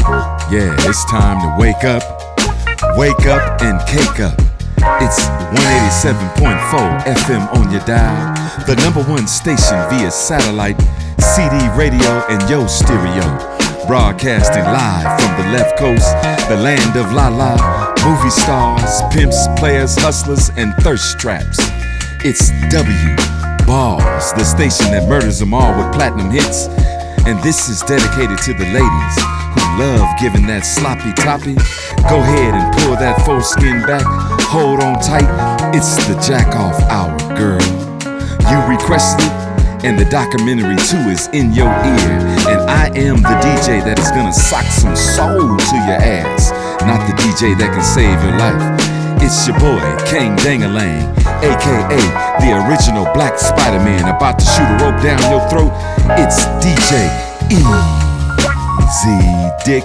Yeah, it's time to wake up and cake up. It's 187.4 FM on your dial, the #1 station via satellite, CD radio, and yo stereo. Broadcasting live from the left coast, the land of la-la, movie stars, pimps, players, hustlers, and thirst traps. It's W Balls, the station that murders them all with platinum hits. And this is dedicated to the ladies who love giving that sloppy toppy. Go ahead and pull that foreskin back, hold on tight. It's the jack off hour, girl. You requested it, and the documentary too is in your ear. And I am the DJ that is gonna sock some soul to your ass, not the DJ that can save your life. It's your boy, King Dangalang, aka the original Black Spider-Man, about to shoot a rope down your throat. It's DJ Easy Dick.